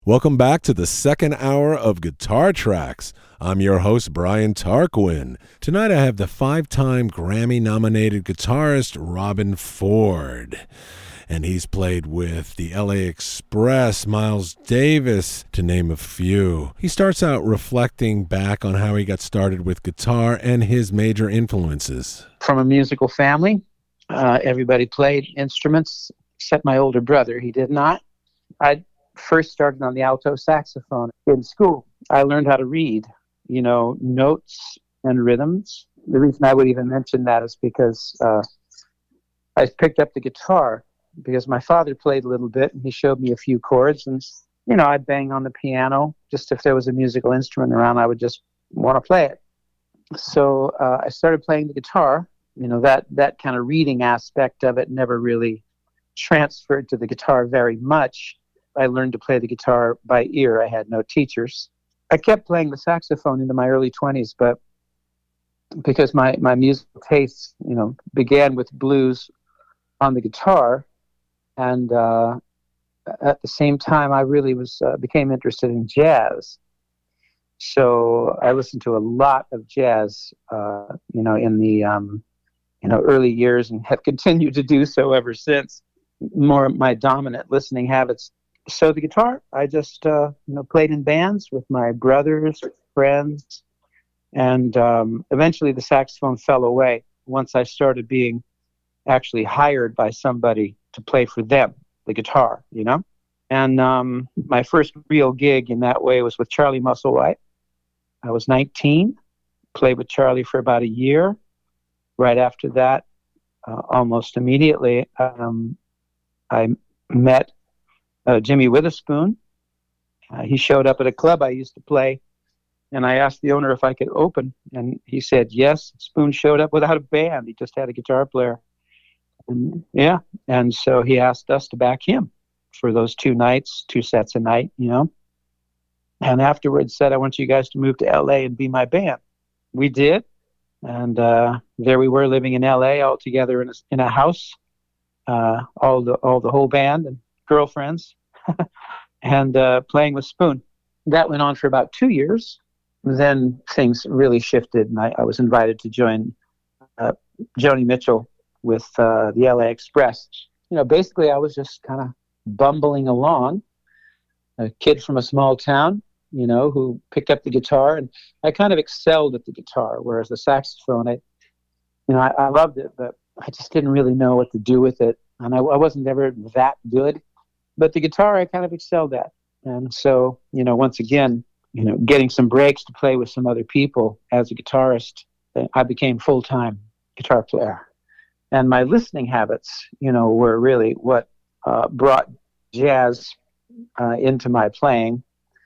Welcome back to the second hour of Guitar Tracks. I'm your host, Brian Tarquin. Tonight I have the 5-time Grammy-nominated guitarist Robben Ford. And he's played with the LA Express, Miles Davis, to name a few. He starts out reflecting back on how he got started with guitar and his major influences. From a musical family, everybody played instruments except my older brother. He did not. I first started on the alto saxophone in school. I learned how to read, notes and rhythms. The reason I would even mention that is because I picked up the guitar because my father played a little bit and he showed me a few chords, and I'd bang on the piano. Just if there was a musical instrument around, I would just want to play it. So I started playing the guitar. That kind of reading aspect of it never really transferred to the guitar very much. I learned to play the guitar by ear. I had no teachers. I kept playing the saxophone into my early 20s, but because my musical tastes, began with blues on the guitar, and at the same time, I really became interested in jazz. So I listened to a lot of jazz, in the early years, and have continued to do so ever since. More of my dominant listening habits. So the guitar, I just played in bands with my brothers, friends, and eventually the saxophone fell away once I started being actually hired by somebody to play for them, the guitar, And my first real gig in that way was with Charlie Musselwhite. I was 19, played with Charlie for about a year. Right after that, almost immediately, I met Jimmy Witherspoon. He showed up at a club I used to play, and I asked the owner if I could open, and he said yes. Spoon showed up without a band. He just had a guitar player. And so he asked us to back him for those 2 nights, 2 sets a night, and afterwards said, I want you guys to move to LA and be my band. We did, and there we were living in LA all together in a house, all the whole band and girlfriends, and playing with Spoon. That went on for about 2 years. Then things really shifted, and I was invited to join Joni Mitchell with the LA Express. Basically I was just kind of bumbling along, a kid from a small town, who picked up the guitar, and I kind of excelled at the guitar, whereas the saxophone, I loved it, but I just didn't really know what to do with it, and I wasn't ever that good. But the guitar I kind of excelled at. And so, once again, getting some breaks to play with some other people as a guitarist, I became full-time guitar player. And my listening habits, were really what brought jazz into my playing.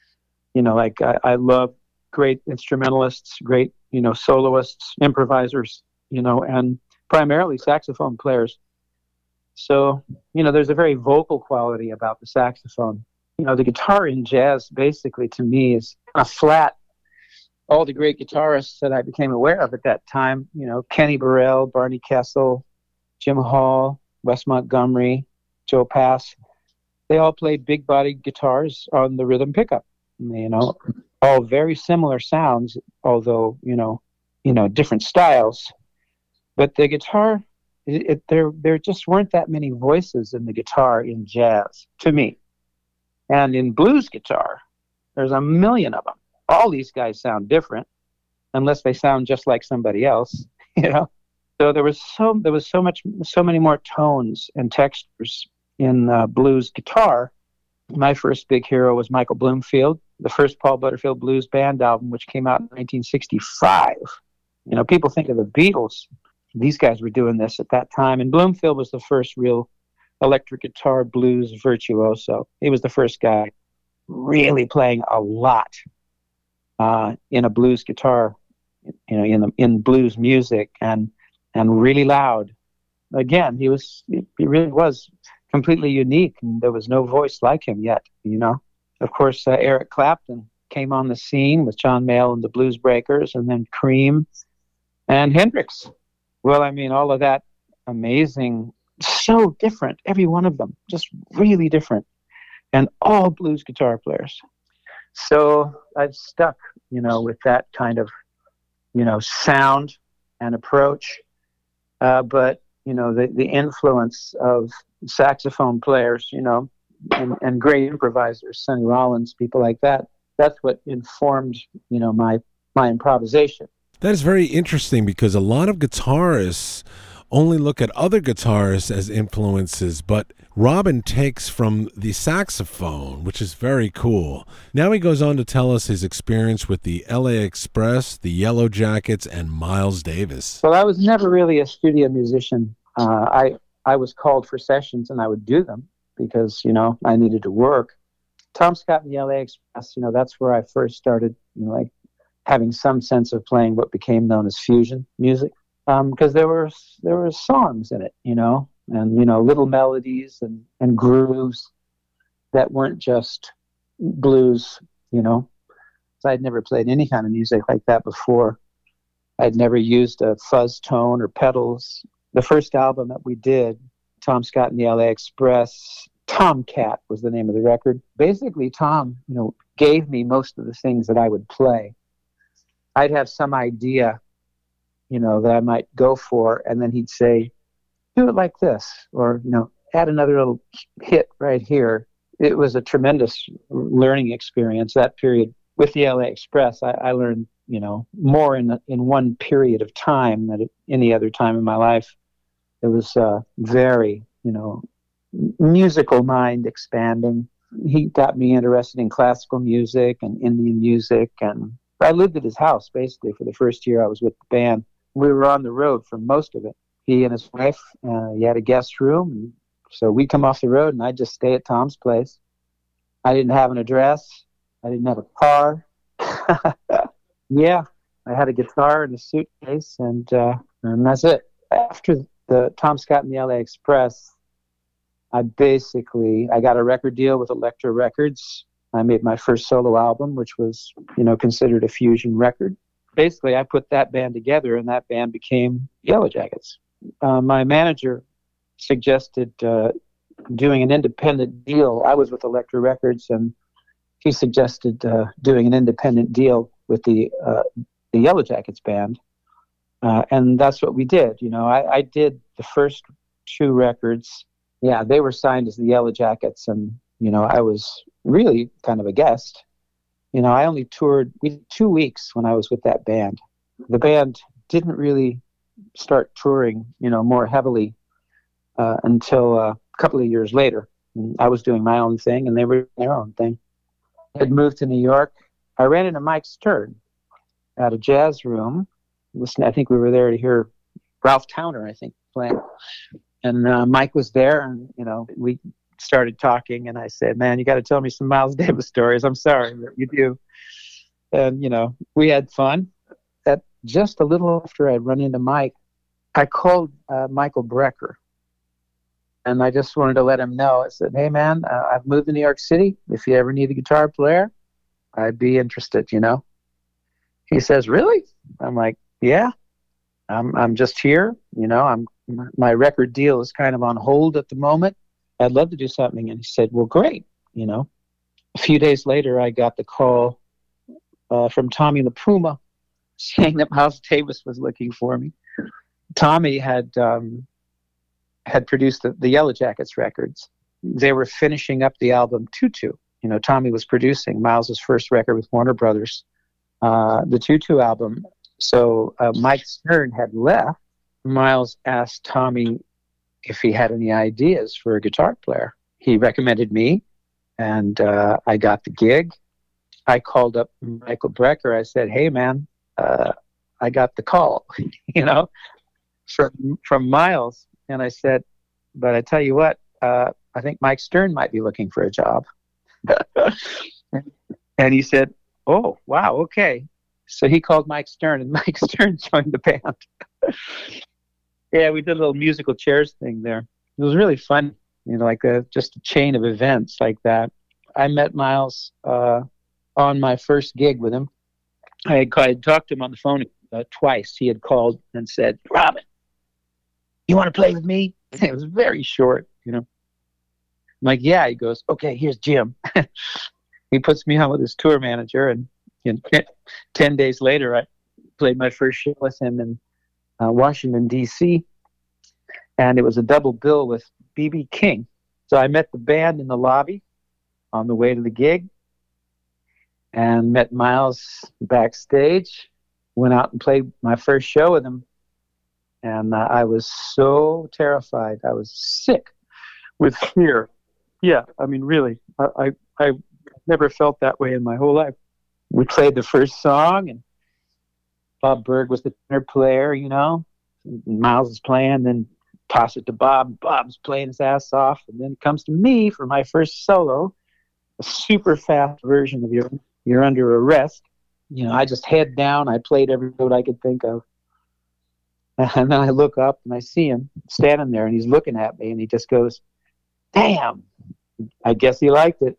I love great instrumentalists, great, soloists, improvisers, and primarily saxophone players. So, there's a very vocal quality about the saxophone. The guitar in jazz, basically, to me, is kind of flat. All the great guitarists that I became aware of at that time, Kenny Burrell, Barney Kessel, Jim Hall, Wes Montgomery, Joe Pass, they all played big-bodied guitars on the rhythm pickup. All very similar sounds, although, different styles. But the guitar, there just weren't that many voices in the guitar in jazz, to me. And in blues guitar, there's a million of them. All these guys sound different, unless they sound just like somebody else, So there was so many more tones and textures in blues guitar. My first big hero was Michael Bloomfield, the first Paul Butterfield Blues Band album, which came out in 1965. People think of the Beatles. These guys were doing this at that time, and Bloomfield was the first real electric guitar blues virtuoso. He was the first guy really playing a lot in a blues guitar, in blues music, and really loud. Again, he really was completely unique, and there was no voice like him yet. Of course, Eric Clapton came on the scene with John Mayall and the Blues Breakers, and then Cream and Hendrix. Well, all of that amazing, so different, every one of them, just really different. and all blues guitar players. So I've stuck, with that kind of, sound and approach. But, the influence of saxophone players, and great improvisers, Sonny Rollins, people like that, that's what informed, my improvisation. That is very interesting because a lot of guitarists only look at other guitarists as influences, but Robin takes from the saxophone, which is very cool. Now he goes on to tell us his experience with the LA Express, the Yellow Jackets, and Miles Davis. Well, I was never really a studio musician. I was called for sessions and I would do them because, I needed to work. Tom Scott and the LA Express, that's where I first started, having some sense of playing what became known as fusion music. Because there were songs in it, and little melodies and grooves that weren't just blues, So I'd never played any kind of music like that before. I'd never used a fuzz tone or pedals. The first album that we did, Tom Scott and the LA Express, Tomcat was the name of the record. Basically, Tom, gave me most of the things that I would play. I'd have some idea that I might go for, and then he'd say, do it like this, or, add another little hit right here. It was a tremendous learning experience, that period. With the LA Express, I learned, more in one period of time than at any other time in my life. It was very, musical mind expanding. He got me interested in classical music and Indian music, and I lived at his house, basically, for the first year I was with the band. We were on the road for most of it. He and his wife, he had a guest room. And so we'd come off the road, and I'd just stay at Tom's place. I didn't have an address. I didn't have a car. Yeah, I had a guitar and a suitcase, and that's it. After the Tom Scott and the LA Express, I got a record deal with Elektra Records. I made my first solo album, which was, considered a fusion record. Basically, I put that band together, and that band became Yellow Jackets. My manager suggested doing an independent deal. I was with Elektra Records, and he suggested doing an independent deal with the Yellow Jackets band, and that's what we did. I did the first two records. Yeah, they were signed as the Yellow Jackets, and I was really kind of a guest. I only toured 2 weeks when I was with that band. The band didn't really start touring, more heavily until a couple of years later. I was doing my own thing, and they were doing their own thing. I had moved to New York. I ran into Mike Stern at a jazz room. I think we were there to hear Ralph Towner, playing. And Mike was there, and, we started talking, and I said, man, you got to tell me some Miles Davis stories. I'm sorry, but you do. And, we had fun. At just a little after I'd run into Mike, I called Michael Brecker, and I just wanted to let him know. I said, hey, man, I've moved to New York City. If you ever need a guitar player, I'd be interested, He says, really? I'm like, yeah, I'm just here. My record deal is kind of on hold at the moment. I'd love to do something. And he said, well, great. A few days later, I got the call from Tommy the Puma saying that Miles Davis was looking for me. Tommy had produced the Yellow Jackets records. They were finishing up the album Tutu. Tommy was producing Miles's first record with Warner Brothers, the Tutu album. So Mike Stern had left. Miles asked Tommy if he had any ideas for a guitar player. He recommended me, and I got the gig. I called up Michael Brecker. I said, hey, man, I got the call, from Miles. And I said, but I tell you what, I think Mike Stern might be looking for a job. And he said, oh, wow, okay. So he called Mike Stern, and Mike Stern joined the band. Yeah, we did a little musical chairs thing there. It was really fun, just a chain of events like that. I met Miles on my first gig with him. I had talked to him on the phone twice. He had called and said, Robin, you want to play with me? It was very short, I'm like, yeah. He goes, okay, here's Jim. He puts me on with his tour manager, and 10 days later, I played my first show with him in Washington, D.C., and it was a double bill with B.B. King. So I met the band in the lobby on the way to the gig, and met Miles backstage, went out and played my first show with him, and I was so terrified. I was sick with fear. Yeah, I mean, really, I never felt that way in my whole life. We played the first song, and Bob Berg was the tenor player, Miles is playing, then toss it to Bob. Bob's playing his ass off, and then it comes to me for my first solo, a super fast version of You're Under Arrest. I just head down. I played every note I could think of. And then I look up, and I see him standing there, and he's looking at me, and he just goes, damn, I guess he liked it.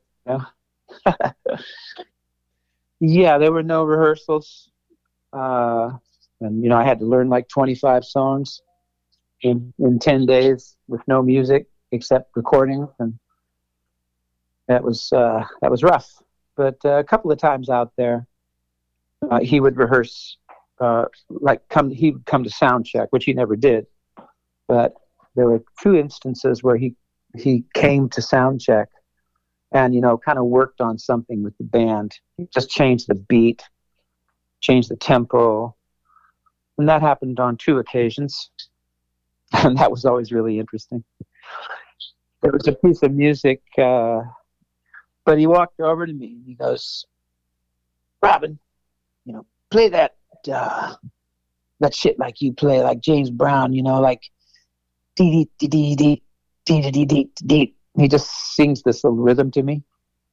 Yeah, there were no rehearsals. And, I had to learn like 25 songs in 10 days with no music except recording. And that was rough. But a couple of times out there, he would rehearse, he would come to sound check, which he never did. But there were 2 instances where he came to sound check and, kind of worked on something with the band. He just changed the beat, changed the tempo. And that happened on 2 occasions. And that was always really interesting. There was a piece of music, but he walked over to me and he goes, Robin, play that shit like you play, like James Brown, like dee dee dee dee dee dee dee dee dee. He just sings this little rhythm to me.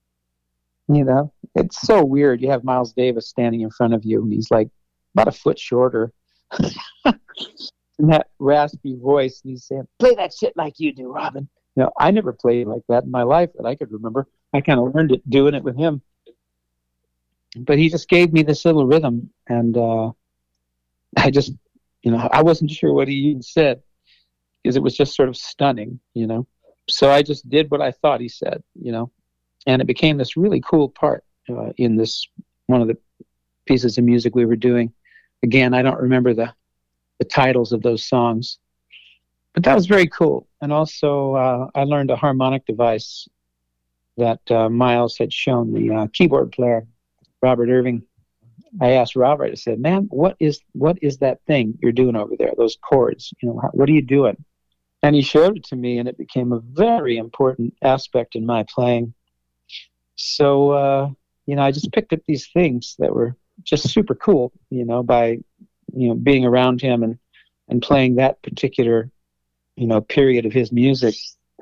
It's so weird. You have Miles Davis standing in front of you, and he's like about a foot shorter. And that raspy voice, and he's saying, play that shit like you do, Robin. I never played like that in my life that I could remember. I kind of learned it doing it with him. But he just gave me this little rhythm, and I just, I wasn't sure what he even said, because it was just sort of stunning, So I just did what I thought he said, and it became this really cool part in this one of the pieces of music we were doing. Again, I don't remember the titles of those songs, but that was very cool. And also, I learned a harmonic device that Miles had shown the keyboard player, Robert Irving. I asked Robert, I said, man, what is that thing you're doing over there, those chords? What are you doing? And he showed it to me, and it became a very important aspect in my playing. So, I just picked up these things that were just super cool, by, being around him and playing that particular, period of his music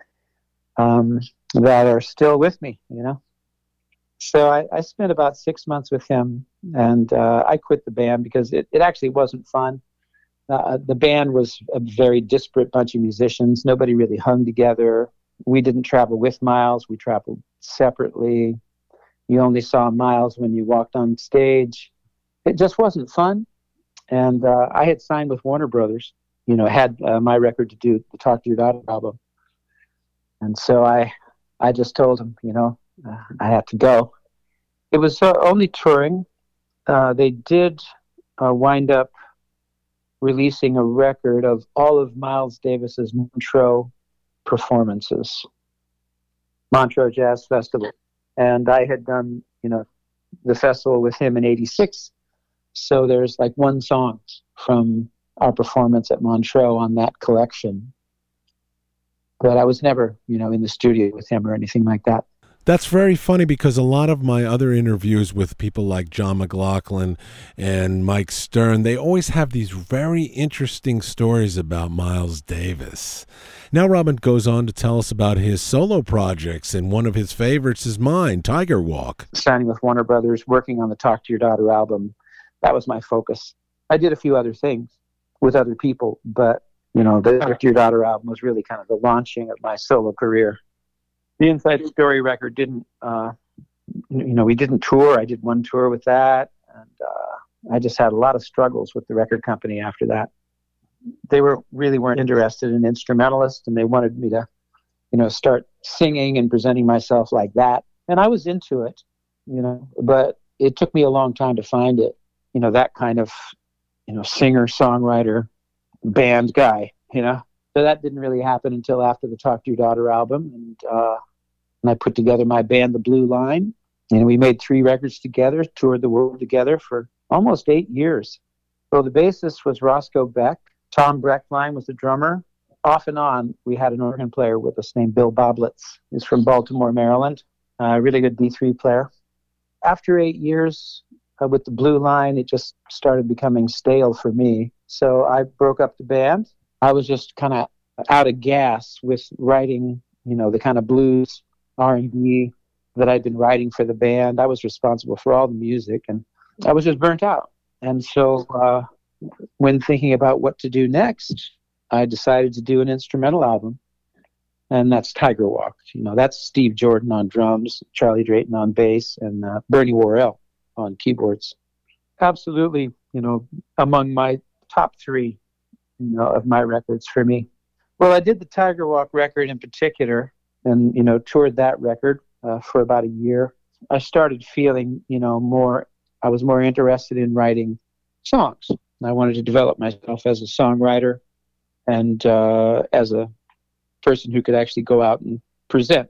that are still with me, So I spent about 6 months with him, and I quit the band because it actually wasn't fun. The band was a very disparate bunch of musicians. Nobody really hung together. We didn't travel with Miles. We traveled separately. You only saw Miles when you walked on stage. It just wasn't fun. And I had signed with Warner Brothers, had my record to do the Talk to Your Daughter album. And so I just told him, I had to go. It was only touring. They did wind up releasing a record of all of Miles Davis's Montreux performances, Montreux Jazz Festival. And I had done, the festival with him in '86. So there's like one song from our performance at Montreux on that collection. But I was never, in the studio with him or anything like that. That's very funny because a lot of my other interviews with people like John McLaughlin and Mike Stern, they always have these very interesting stories about Miles Davis. Now Robin goes on to tell us about his solo projects, and one of his favorites is mine, Tiger Walk. Signing with Warner Brothers, working on the Talk to Your Daughter album, that was my focus. I did a few other things with other people, but, the Talk to Your Daughter album was really kind of the launching of my solo career. The Inside Story record didn't, we didn't tour. I did one tour with that, and I just had a lot of struggles with the record company after that. They really weren't interested in instrumentalists, and they wanted me to start singing and presenting myself like that. And I was into it, but it took me a long time to find it, that kind of, singer, songwriter, band guy, So that didn't really happen until after the Talk to Your Daughter album. And I put together my band, The Blue Line. And we made 3 records together, toured the world together for almost 8 years. So the bassist was Roscoe Beck. Tom Breckline was the drummer. Off and on, we had an organ player with us named Bill Boblitz. He's from Baltimore, Maryland. A really good D3 player. After 8 years with the Blue Line, it just started becoming stale for me. So I broke up the band. I was just kind of out of gas with writing, the kind of blues, R&B that I'd been writing for the band. I was responsible for all the music, and I was just burnt out. And so when thinking about what to do next, I decided to do an instrumental album, and that's Tiger Walk. That's Steve Jordan on drums, Charlie Drayton on bass, and Bernie Worrell on keyboards. Absolutely, among my top 3, of my records for me. Well, I did the Tiger Walk record in particular, and toured that record for about a year. I started feeling, I was more interested in writing songs. I wanted to develop myself as a songwriter and as a person who could actually go out and present,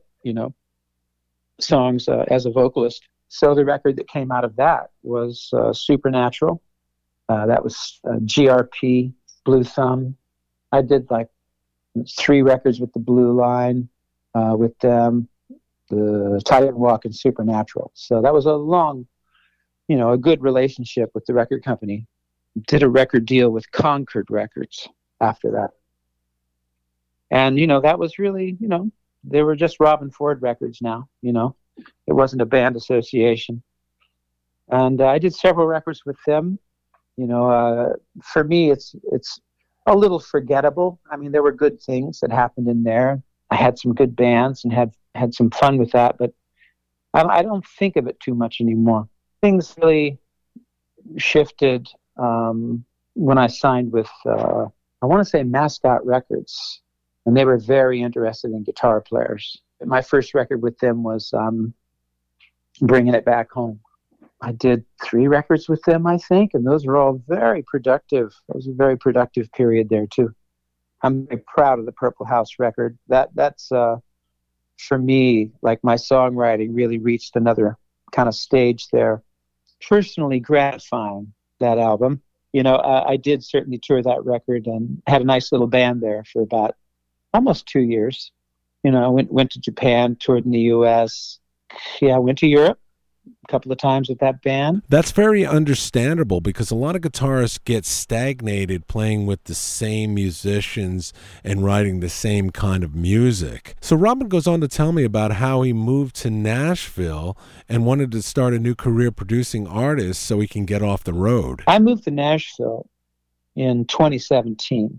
songs as a vocalist. So the record that came out of that was Supernatural. That was GRP, Blue Thumb. I did like 3 records with the Blue Line, with them, the Tiger Walk and Supernatural. So that was a long, a good relationship with the record company. Did a record deal with Concord Records after that. And, that was really, they were just Robben Ford Records now, It wasn't a band association. And I did several records with them. For me, it's a little forgettable. I mean, there were good things that happened in there. I had some good bands and had some fun with that, but I don't think of it too much anymore. Things really shifted when I signed with, I want to say Mascot Records, and they were very interested in guitar players. My first record with them was Bringing It Back Home. I did 3 records with them, I think, and those were all very productive. It was a very productive period there, too. I'm very proud of the Purple House record. That's for me, like my songwriting really reached another kind of stage there. Personally gratifying, that album. I did certainly tour that record and had a nice little band there for about almost 2 years. I went to Japan, toured in the U.S. I went to Europe a couple of times with that band. That's very understandable because a lot of guitarists get stagnated playing with the same musicians and writing the same kind of music. So Robben goes on to tell me about how he moved to Nashville and wanted to start a new career producing artists so he can get off the road. I moved to Nashville in 2017,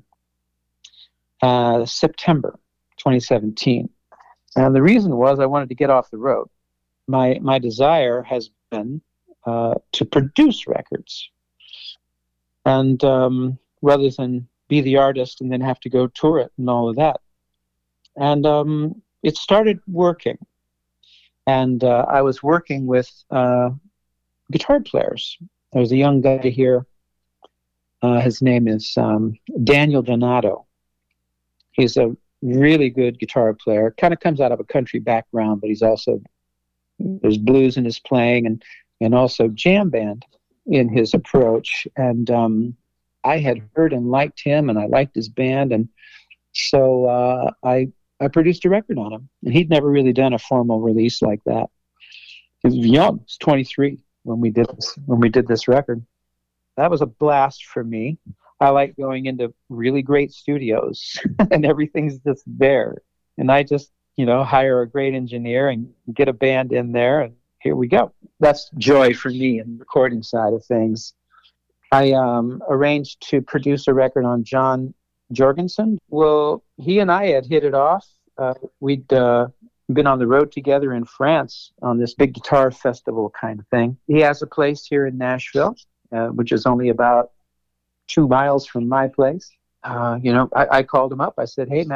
September 2017. And the reason was I wanted to get off the road. My desire has been to produce records, and rather than be the artist and then have to go tour it and all of that. And it started working, and I was working with guitar players. There's a young guy here. His name is Daniel Donato. He's a really good guitar player. Kind of comes out of a country background, but he's also there's blues in his playing and also jam band in his approach. And I had heard and liked him, and I liked his band, and so I produced a record on him. And he'd never really done a formal release like that. He was young. He was 23 when we did this record. That was a blast for me. I like going into really great studios and everything's just there. And I just, hire a great engineer and get a band in there, and here we go. That's joy for me in the recording side of things. I arranged to produce a record on John Jorgensen. Well, he and I had hit it off. We'd been on the road together in France on this big guitar festival kind of thing. He has a place here in Nashville, which is only about 2 miles from my place. I called him up. I said, hey, man,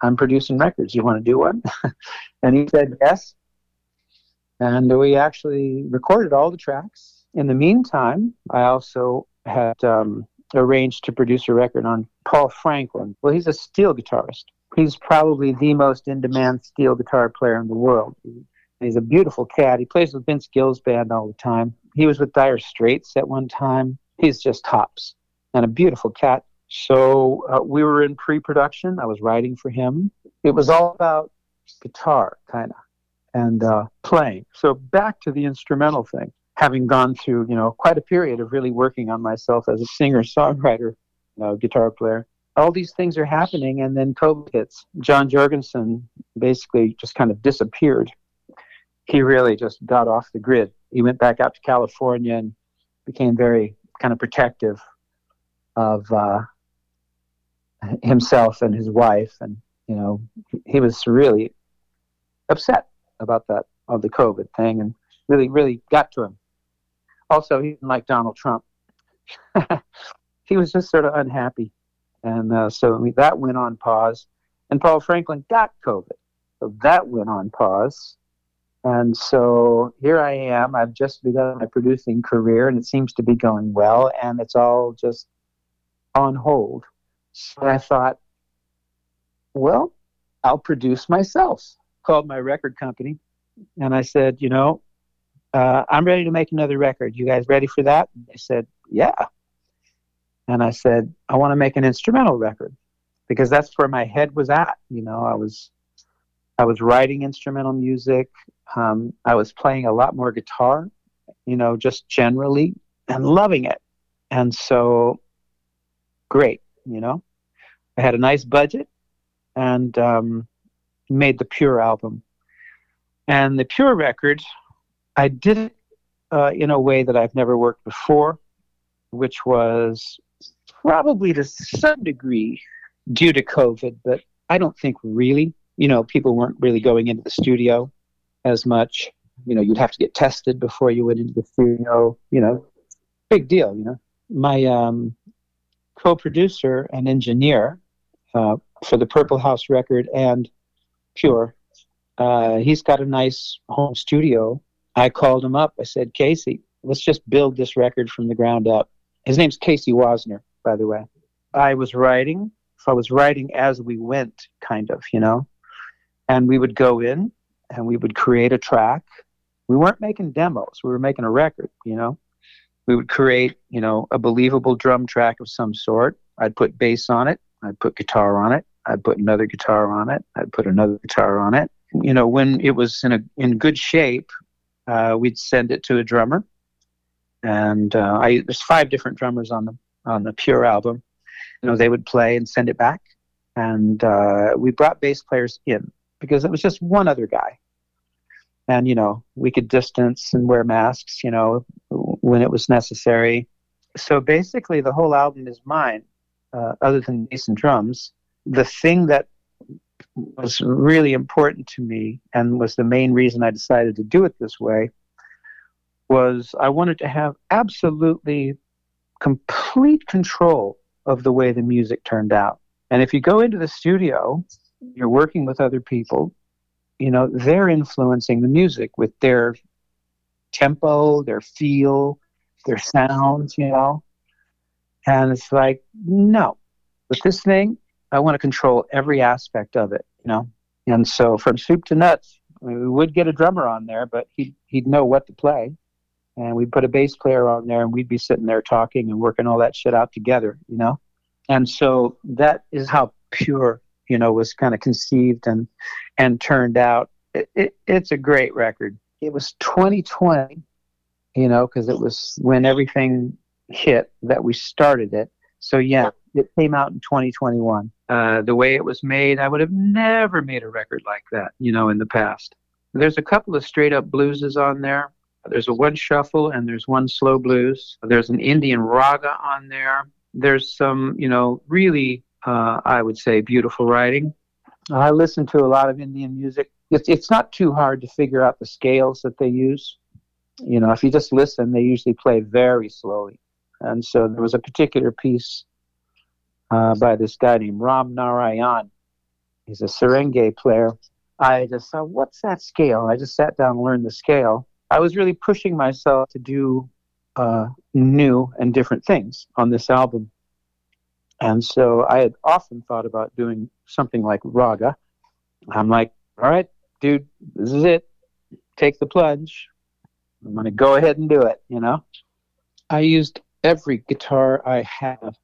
I'm producing records. You want to do one? And he said yes. And we actually recorded all the tracks. In the meantime, I also had arranged to produce a record on Paul Franklin. Well, he's a steel guitarist. He's probably the most in-demand steel guitar player in the world. He's a beautiful cat. He plays with Vince Gill's band all the time. He was with Dire Straits at one time. He's just tops and a beautiful cat. So we were in pre-production. I was writing for him. It was all about guitar, kind of, and playing. So back to the instrumental thing. Having gone through, quite a period of really working on myself as a singer-songwriter, guitar player, all these things are happening, and then COVID hits. John Jorgensen basically just kind of disappeared. He really just got off the grid. He went back out to California and became very kind of protective of himself and his wife, and he was really upset about that, of the COVID thing, and really got to him. Also, he didn't like Donald Trump. He was just sort of unhappy, and so that went on pause. And Paul Franklin got COVID, so that went on pause. And so here I am. I've just begun my producing career, and it seems to be going well, and it's all just on hold. So I thought, well, I'll produce myself. Called my record company, and I said, I'm ready to make another record. You guys ready for that? And they said, yeah. And I said, I want to make an instrumental record, because that's where my head was at. I was writing instrumental music. I was playing a lot more guitar, just generally, and loving it. And so, great, I had a nice budget, and made the Pure album. And the Pure record, I did it in a way that I've never worked before, which was probably to some degree due to COVID, but I don't think really. People weren't really going into the studio as much. You'd have to get tested before you went into the studio. Big deal, My co-producer and engineer for the Purple House record and Pure, he's got a nice home studio. I called him up. I said, Casey, let's just build this record from the ground up. His name's Casey Wasner, by the way. I was writing as we went, kind of, and we would go in and we would create a track. We weren't making demos. We were making a record, We would create, a believable drum track of some sort. I'd put bass on it. I'd put guitar on it. I'd put another guitar on it. I'd put another guitar on it. When it was in good shape, we'd send it to a drummer. And there's 5 different drummers on the Pure album. They would play and send it back. And we brought bass players in because it was just one other guy. And, we could distance and wear masks, when it was necessary. So basically the whole album is mine, other than bass and drums. The thing that was really important to me and was the main reason I decided to do it this way was I wanted to have absolutely complete control of the way the music turned out. And if you go into the studio, you're working with other people, they're influencing the music with their tempo, their feel, their sounds, And it's like, no. With this thing, I want to control every aspect of it, And so from soup to nuts, we would get a drummer on there, but he'd know what to play. And we'd put a bass player on there, and we'd be sitting there talking and working all that shit out together, And so that is how Pure, was kind of conceived and turned out. It's a great record. It was 2020, because it was when everything hit that we started it. So yeah, it came out in 2021. The way it was made, I would have never made a record like that, in the past. There's a couple of straight up blueses on there. There's a one shuffle and there's one slow blues. There's an Indian raga on there. There's some, really, I would say, beautiful writing. I listen to a lot of Indian music. It's not too hard to figure out the scales that they use. If you just listen, they usually play very slowly. And so there was a particular piece by this guy named Ram Narayan. He's a Serenge player. I just thought, what's that scale? I just sat down and learned the scale. I was really pushing myself to do new and different things on this album. And so I had often thought about doing something like raga. I'm like, all right, dude, this is it. Take the plunge. I'm going to go ahead and do it, you know? I used every guitar I have.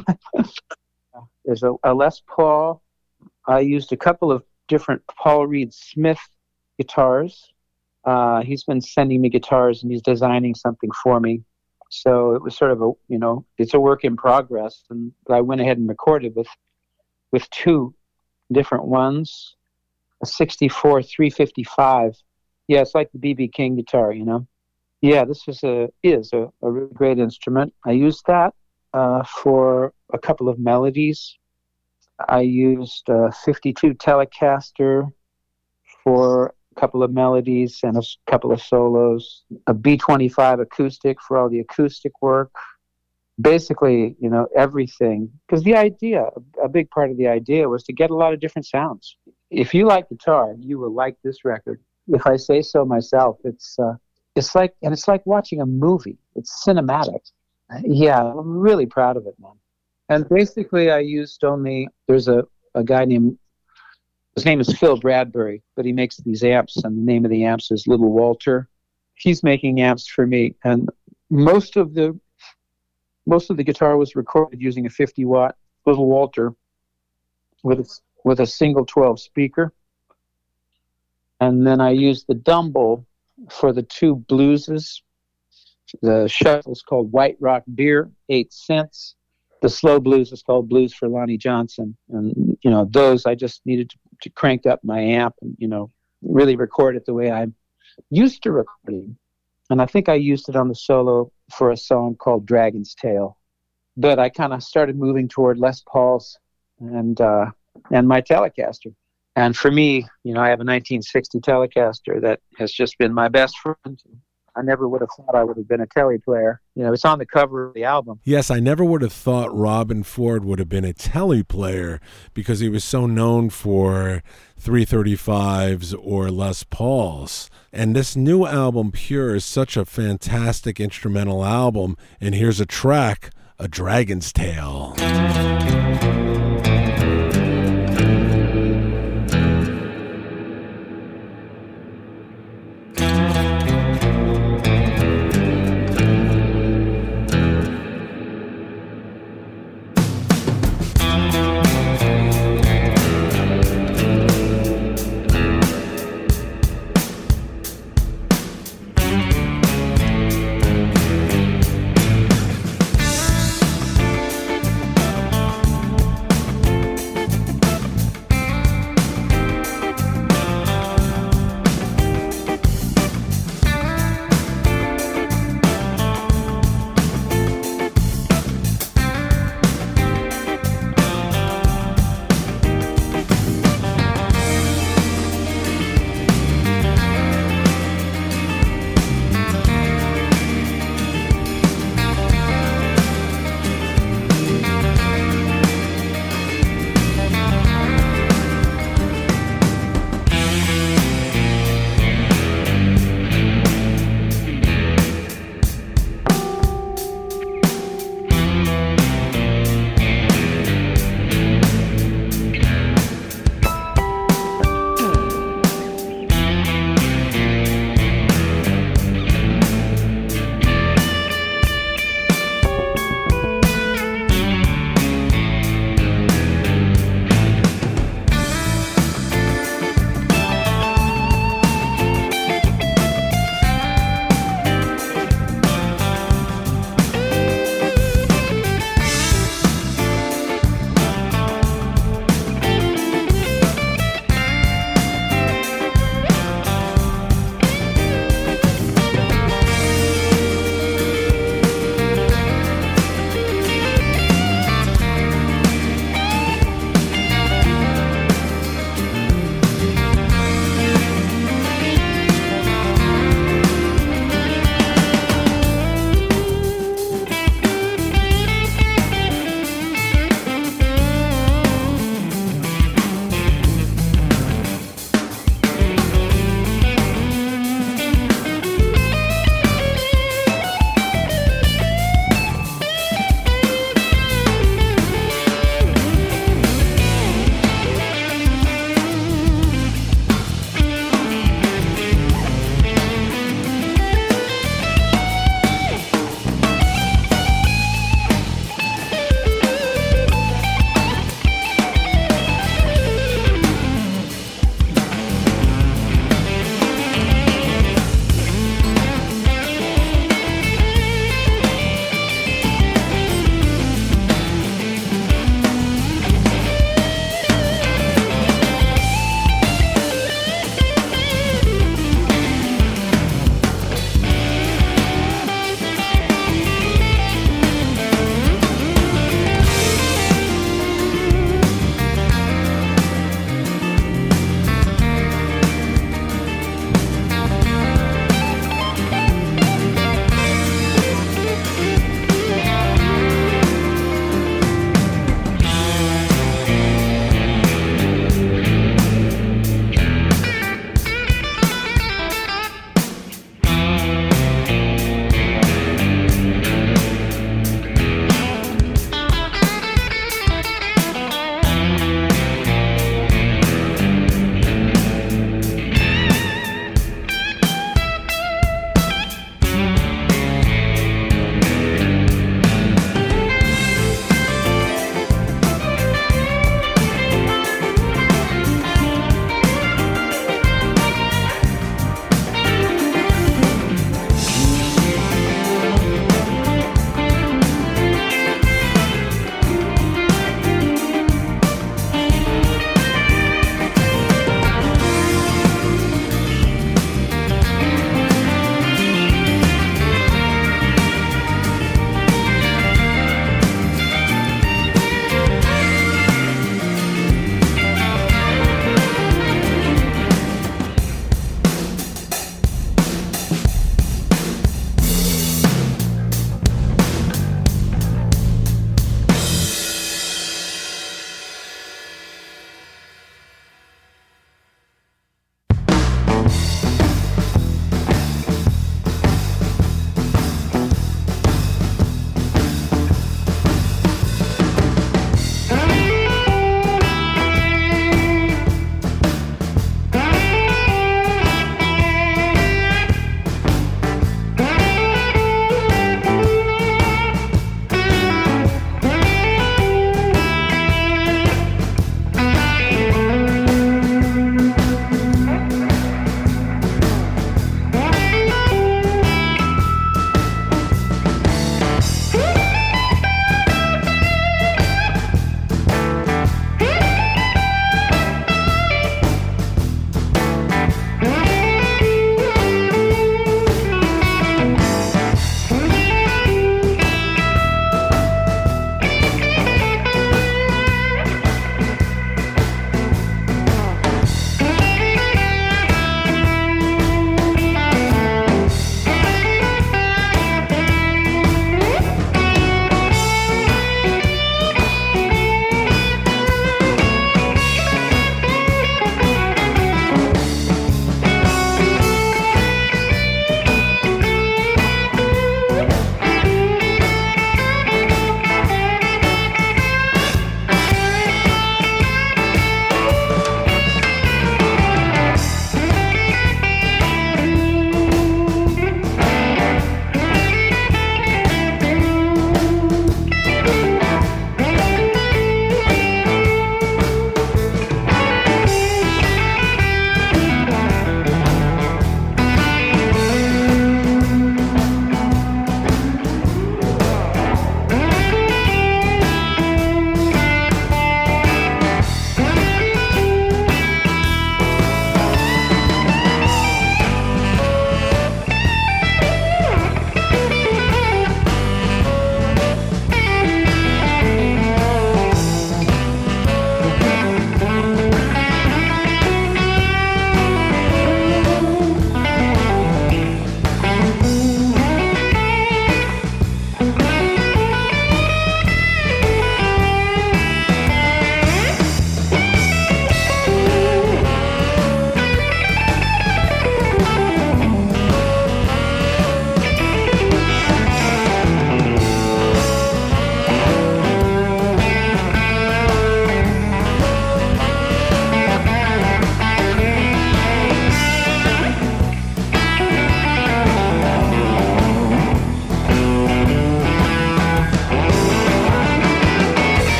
There's a Les Paul. I used a couple of different Paul Reed Smith guitars. He's been sending me guitars and he's designing something for me. So it was sort of it's a work in progress. And I went ahead and recorded with two different ones, a 64 355. Yeah, it's like the B.B. King guitar, you know. Yeah, this is a really great instrument. I used that for a couple of melodies. I used a 52 Telecaster for a couple of melodies and a couple of solos, a B25 acoustic for all the acoustic work. Basically, everything. Because a big part of the idea was to get a lot of different sounds. If you like guitar, you will like this record. If I say so myself, it's like watching a movie. It's cinematic. Yeah, I'm really proud of it, man. And basically, I used there's a guy his name is Phil Bradbury, but he makes these amps, and the name of the amps is Little Walter. He's making amps for me, and most of the guitar was recorded using a 50-watt Little Walter with a single 12 speaker. And then I used the Dumble for the two blueses. The shuffle is called White Rock Beer, 8 cents. The slow blues is called Blues for Lonnie Johnson. And, those I just needed to crank up my amp and, really record it the way I'm used to recording. And I think I used it on the solo for a song called Dragon's Tail. But I kind of started moving toward Les Pauls and my Telecaster. And for me, I have a 1960 Telecaster that has just been my best friend. I never would have thought I would have been a Tele player. It's on the cover of the album. Yes, I never would have thought Robben Ford would have been a Tele player because he was so known for 335s or Les Pauls. And this new album, Pure, is such a fantastic instrumental album. And here's a track, A Dragon's Tail.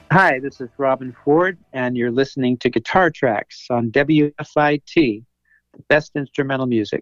Hi, this is Robin Ford, and you're listening to Guitar Tracks on WFIT, the best instrumental music.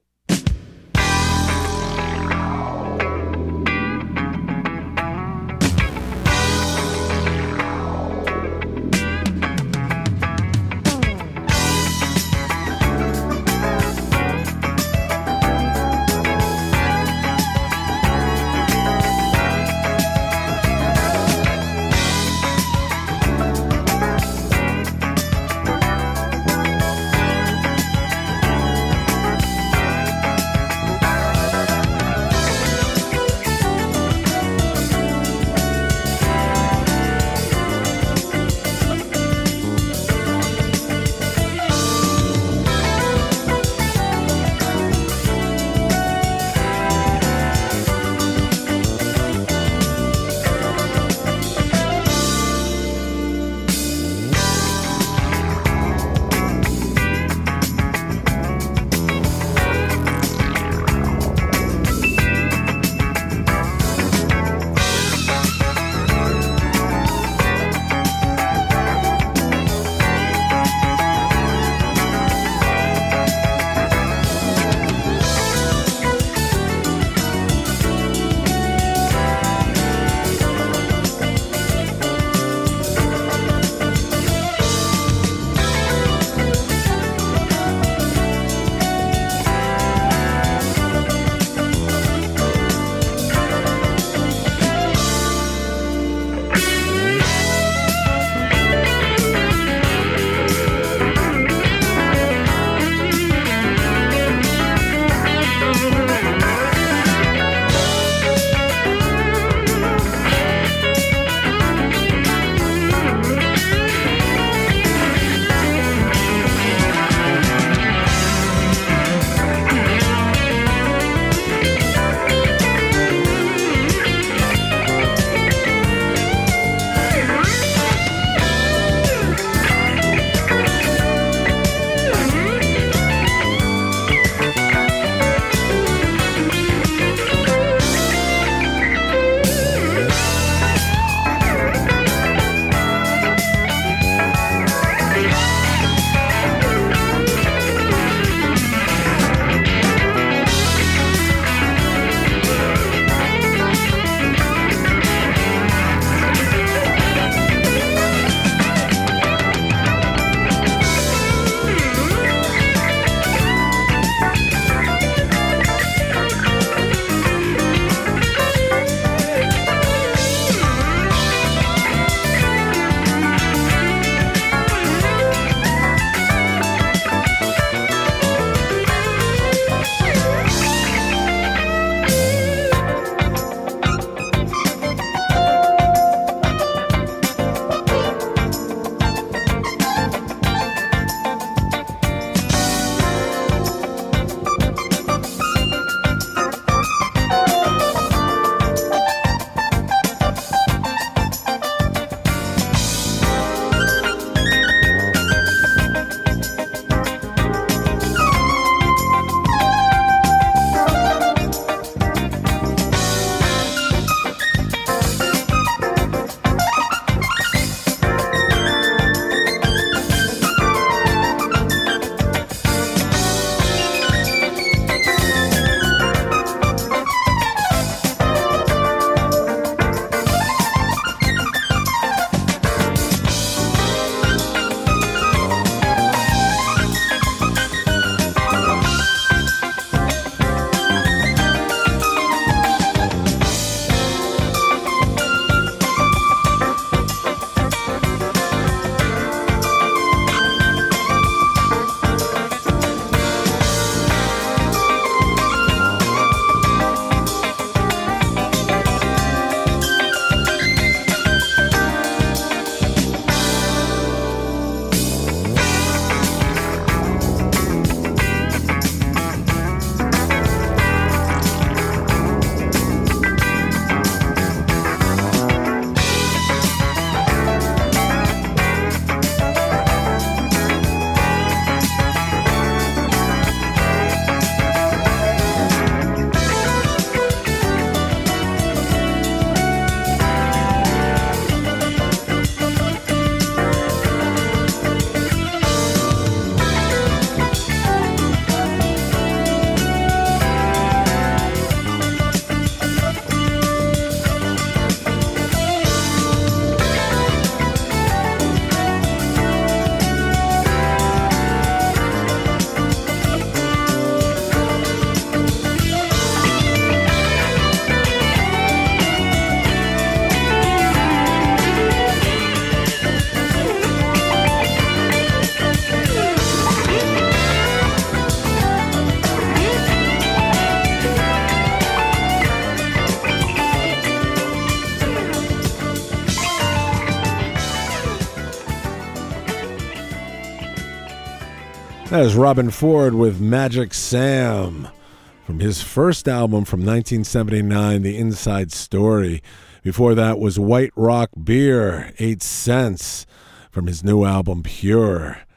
That is Robben Ford with Magic Sam from his first album from 1979, The Inside Story. Before that was White Rock Beer, 8 Cents, from his new album Pure.